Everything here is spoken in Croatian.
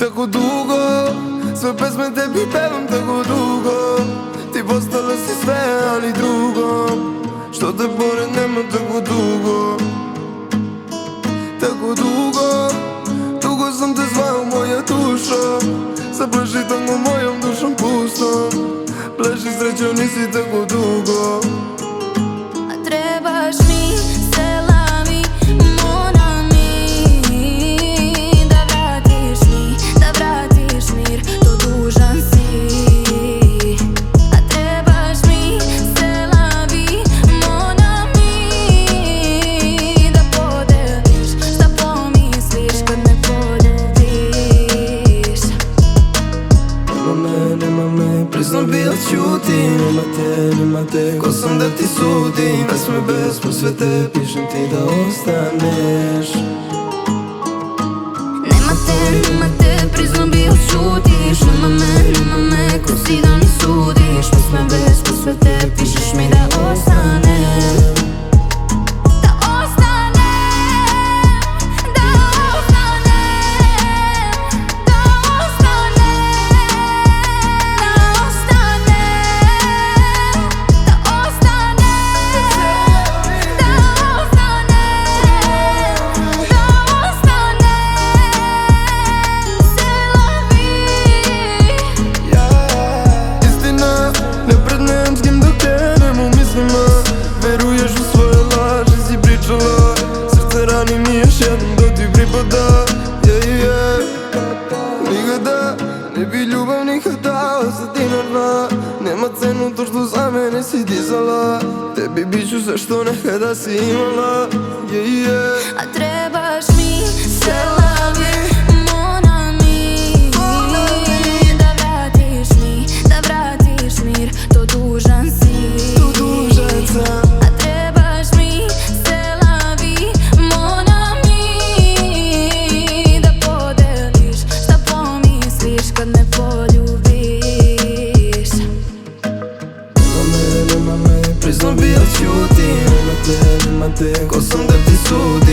tako dugo, sve pesme tebi pevam tako dugo. Ti postala si sve, ali drugo, što te pored nema tako dugo. Tako dugo, dugo sam te zvao moja dušo. Sad pleši tango mojom dušom pustom. Pleši srećo nisi tako dugo. A trebaš mi se lavi, mon ami, da vratiš mir, to dužan si. A trebaš mi se lavi, mon ami, da podeliš šta pomisliš kad me poljubiš. Nema me, priznam bi ja ćutim. Nema te, ko sam da ti sudim. Pesme bez posvete, pišem ti da ostaneš. Nema te, priznam bi ja ćutiš. Nema me, ko si da mi sudiš. Pesme bez posvete, pišeš mi da ostanem. Veruješ u svoje laži, si pričala. Srce rani mi još jednom da ti pripada. Nikada ne bi ljubav nikad dao za dinarna. Nema cenu to što za mene si dizala. Tebi bit ću sve što nekada si imala. A trebaš mi se lavi, mon ami, da vratiš mir, to dužan si. A trebaš mi se lavi, mon ami, da podeliš šta pomisliš kad me poljubiš. Nema me, priznam bi ja ćutim. Nema te, ko sam da ti sudim.